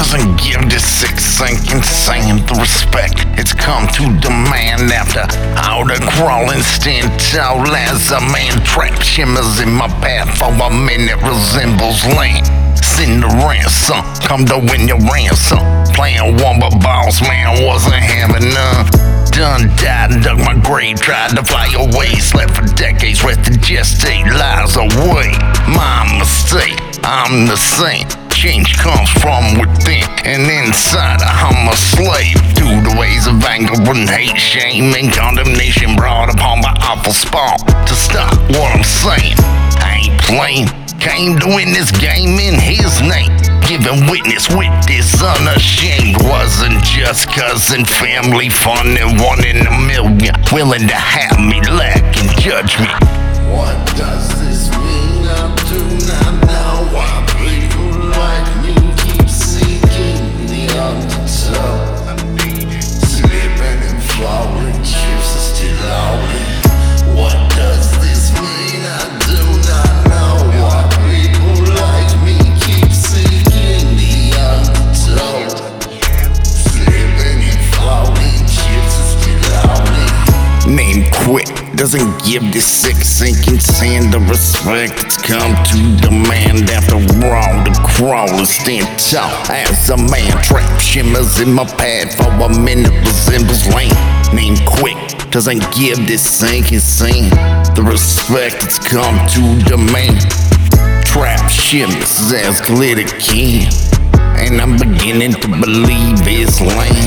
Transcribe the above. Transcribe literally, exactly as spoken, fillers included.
doesn't give this sick sinking sand the respect it's come to demand. After all the crawling, stand tall as a man trapped, shimmers in my path for a minute, resembles land. Send the ransom, come to win your ransom. Playing one but boss man wasn't having none. Done died and dug my grave, tried to fly away. Slept for decades, rested just eight lives away. My mistake, I'm the same. Change comes from within and inside. I'm a slave to the ways of anger and hate, shame and condemnation brought upon my awful spawn. To stop what I'm saying, I ain't playing. Came to win this game in his name, giving witness with this unashamed. Wasn't just cousin, family, fun, and one in a million, willing to have me lack and judge me. What does this mean? I do not know why people like me keep seeking the undertow. Slipping and falling, chips are still lonely. What does this mean? I do not know why people like me keep seeking the undertow. Slipping and falling, chips are still lonely. Name quick doesn't give this sick sinking sand the respect it's come to demand. After all the crawlers stand tall as a man trapped, shimmers in my path for a minute, resembles land. Name quick doesn't give this sinking sand the respect it's come to demand. Trap shimmers as glitter can, and I'm beginning to believe it's land.